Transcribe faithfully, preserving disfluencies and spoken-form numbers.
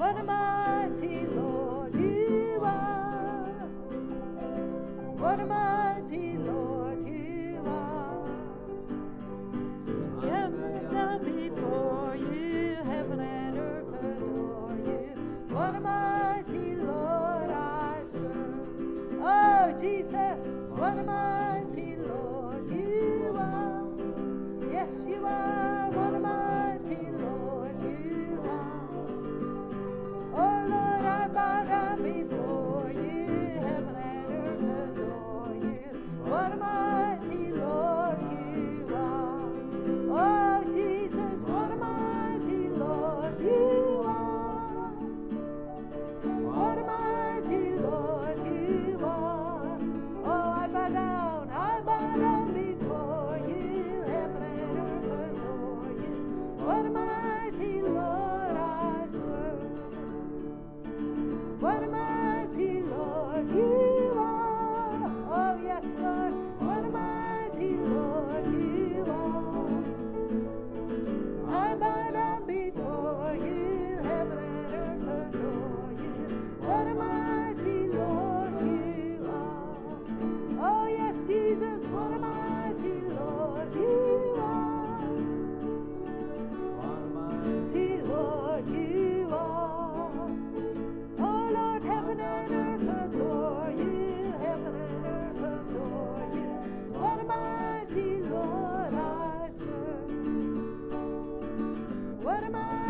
What a mighty Lord you are. What a mighty Lord you are. Heaven down before you, heaven and earth adore you. What a mighty Lord I serve. Oh Jesus, what a mighty Lord you are. Yes you are, what a mighty Lord you are. Oh Lord, I bow down before you, heaven and earth adore you. What a mighty Lord you are. Oh Jesus, what a mighty Lord you are. What a mighty Lord you are. Oh, I bow down, I bow down before you, heaven and earth adore you. What a mighty Lord I serve. What a mighty Lord you are. Oh yes, Lord, what a mighty Lord you are. I bow down before you, heaven and earth adore you. What a mighty Lord you are. Oh yes, Jesus, what a mighty Lord you are. What a mighty Mighty Lord you are. Oh Lord, heaven and earth adore you, heaven and earth adore you. What a mighty Lord I serve. What a mighty